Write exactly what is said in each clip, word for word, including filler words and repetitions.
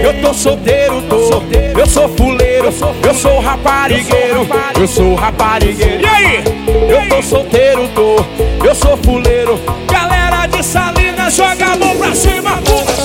Eu tô solteiro, tô. Eu sou fuleiro, eu sou raparigueiro. Eu sou raparigueiro. E aí? Eu tô solteiro, tô. Eu sou fuleiro. Galera de Salinas, joga a mão pra cima.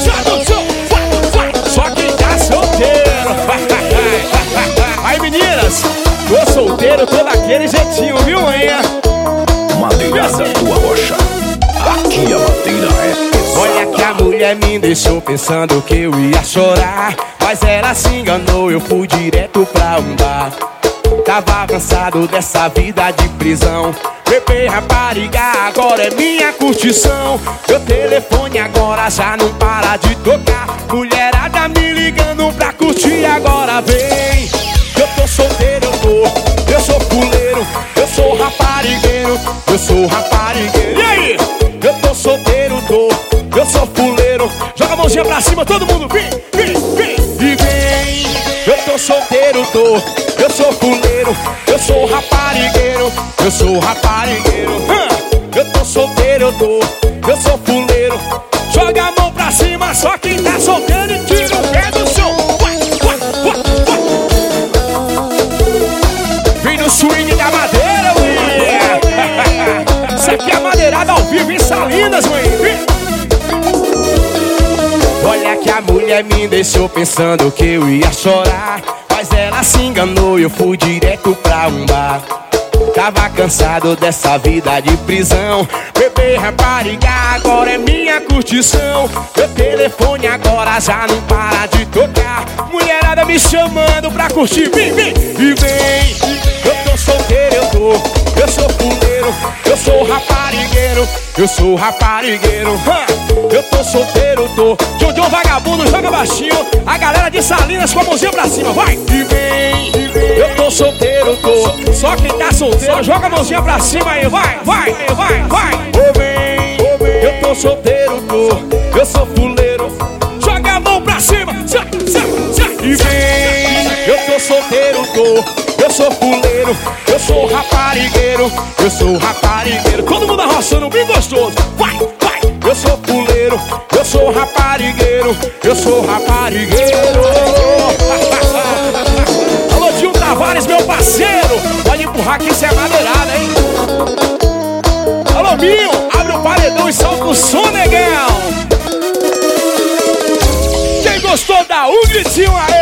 Só quem tá solteiro. Aí, meninas, tô solteiro, tô daquele jeitinho, viu, manhã? Madeirada tua rocha. Aqui a madeira é pesada. Olha que a mulher me deixou pensando que eu ia chorar, mas ela se enganou, eu fui direto pra um bar. Tava cansado dessa vida de prisão. Bebê, rapariga, agora é minha curtição. Meu telefone agora já não para de tocar. Mulherada me ligando pra curtir, agora vem. Eu tô solteiro, eu tô. Eu sou fuleiro, eu sou raparigueiro. Eu sou raparigueiro. E aí? Eu tô solteiro, tô. Eu sou fuleiro. Joga a mãozinha pra cima, todo mundo vem, vem, vem. E vem. Eu tô solteiro, tô. Eu sou fuleiro. Eu sou raparigueiro. Eu sou raparigueiro. Eu tô solteiro, eu tô. Eu sou fuleiro. Joga a mão pra cima, só quem tá solteiro e tira o pé do chão. Vem no swing da madeira, ué. Isso aqui é a madeirada ao vivo em Salinas, ué. Olha que a mulher me deixou pensando que eu ia chorar, mas ela se enganou, eu fui direto pra um bar. Tava cansado dessa vida de prisão. Bebê, rapariga, agora é minha curtição. Meu telefone agora já não para de tocar. Mulherada me chamando pra curtir, vem, vem, e vem. Eu tô solteiro, eu tô. Eu sou fuleiro, eu sou raparigueiro. Eu sou raparigueiro. Eu tô solteiro, tô. Jojo vagabundo, joga baixinho. A galera de Salinas com a mãozinha pra cima, vai! E vem, eu tô solteiro, tô. Só quem tá solteiro, joga a mãozinha pra cima aí, vai, vai, vai, vai! Ô vem, eu tô solteiro, tô. Eu sou fuleiro. Joga a mão pra cima, e vem, eu tô solteiro, tô. Eu sou fuleiro, eu sou raparigueiro. Eu sou raparigueiro. Todo mundo arrochando bem gostoso. Vai, vai. Eu sou fuleiro, eu sou raparigueiro. Eu sou raparigueiro. Alô, Tio Tavares, meu parceiro. Pode empurrar que isso é madeirada, hein? Alô, Minho, abre o paredão e solta o som, negão. Quem gostou, dá um gritinho aí.